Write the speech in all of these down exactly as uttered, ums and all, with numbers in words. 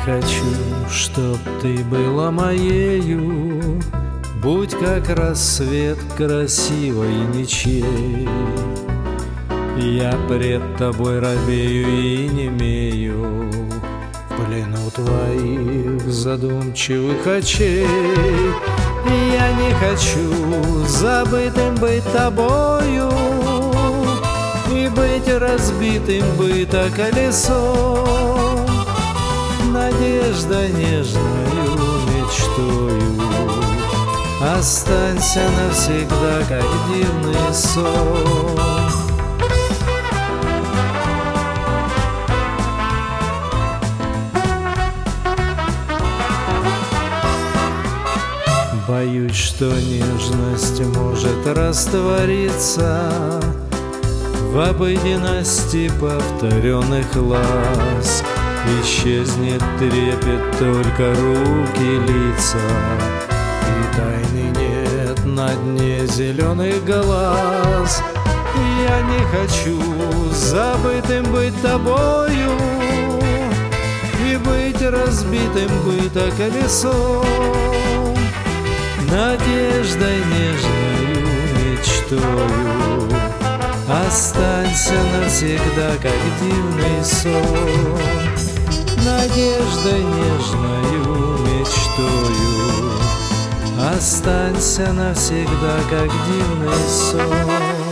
хочу, чтоб ты была моею, будь как рассвет красивой ничей. Я пред тобой робею и немею в плену твоих задумчивых очей. Я не хочу забытым быть тобою и быть разбитым быта колесом. Надежда нежною мечтою останься навсегда, как дивный сон. Боюсь, что нежность может раствориться в обыденности повторенных ласк. Исчезнет трепет, только руки, лица, и тайны нет на дне зеленых глаз. Я не хочу забытым быть тобою и быть разбитым быта колесом. Надеждой нежною мечтою останься навсегда, как дивный сон. Надеждой нежною мечтою останься навсегда, как дивный сон.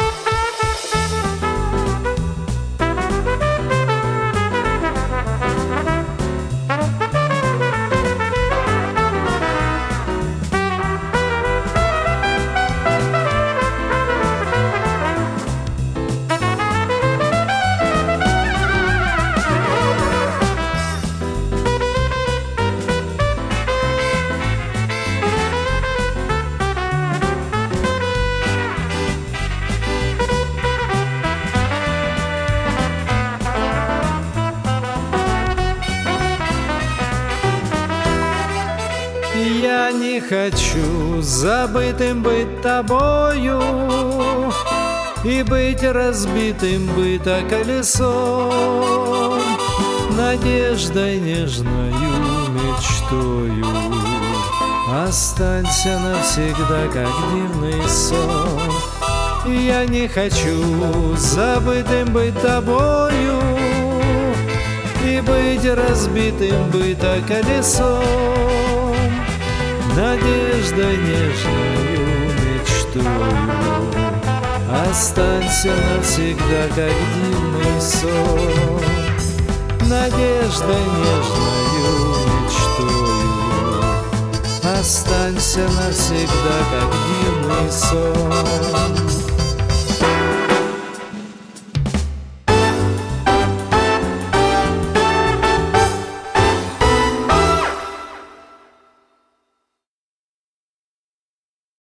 Я не хочу забытым быть тобою и быть разбитым быта колесом. Надеждой нежною мечтою останься навсегда, как дивный сон. Я не хочу забытым быть тобою и быть разбитым быта колесом. Надеждой нежною мечтою останься навсегда, как дивный сон. Надеждой нежною мечтою останься навсегда, как дивный сон.